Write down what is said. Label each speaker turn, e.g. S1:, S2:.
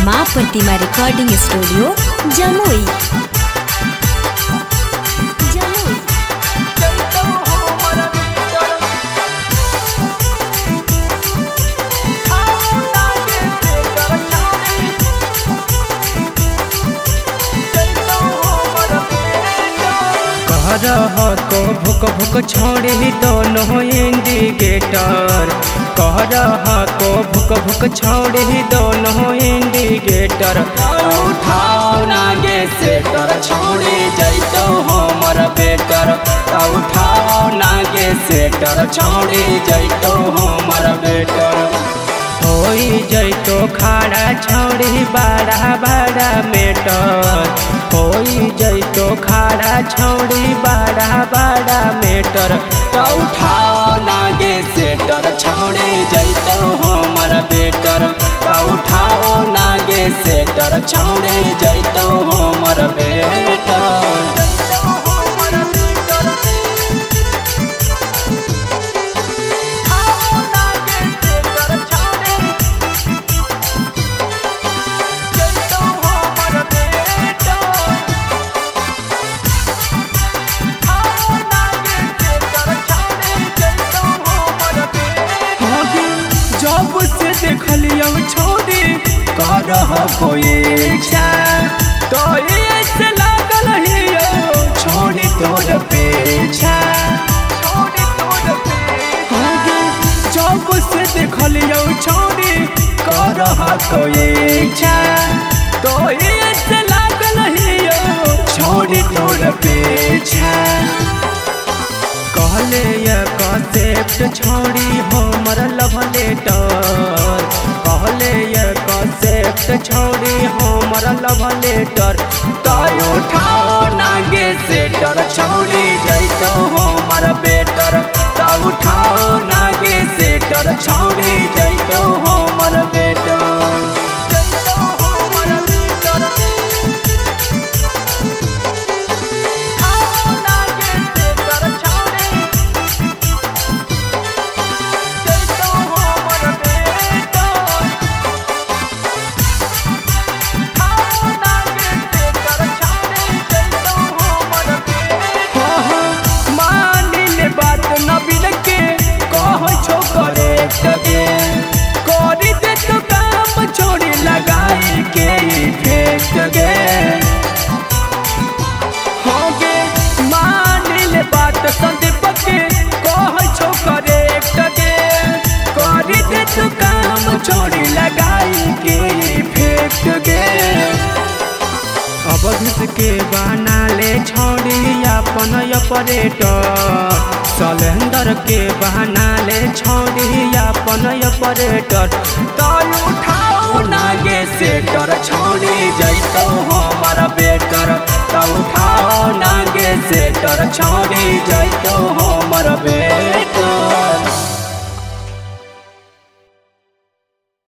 S1: माँ प्रतिमा recording studio Jamui.
S2: को भुक भुक छोड़ी दोनों इंडिकेटर कह रहा को भुक भुक छोड़ी दोनों इंडिकेटर उठाओ नागे सेटर छोड़ी जैतो हमर बेटर उठाओ नागे सेटर छोड़ी जैतो हमर बेटर होई जैतो खाड़ा छोड़ी बड़ा बड़ा मेटर होई जैतो खाड़ा छोड़ी बड़ा बड़ा मेटर तो उठाओ नागे सेटर छोड़ी जैतो हमर बेटर तो उठाओ नागे सेटर छोड़ी जैतो हमर बेटर। देखलियो छोड़ी कर कोई इच्छा तो ऐसे लागल हियो छोड़ी तोर पीछा जब से देखलियो छोड़ी कर कोई इच्छा तो ऐसे लागल हियो छोड़ी तोर पीछा कहले कॉन्सेप्ट छोड़ी हमर लव लेटर कहले कॉन्सेप्ट छोड़ी हमर लव लेटर तो उठाओ नागे सेटर छोड़ी जैतो हमर बेटर तो उठाओ नागे सेटर छोड़ी जैतो हमर बेटर। छोड़ी लगाई के फेंक गे अब घुस के बना ले छोड़ी अपन ऑपरेटर सलेंदर के बहाना ले छोड़ी अपन ऑपरेटर तो उठाओ नागे सेटर छोड़ी जैतो हमर बेटर तो उठाओ नागे सेटर छोड़ी जैतो हमर बेटर।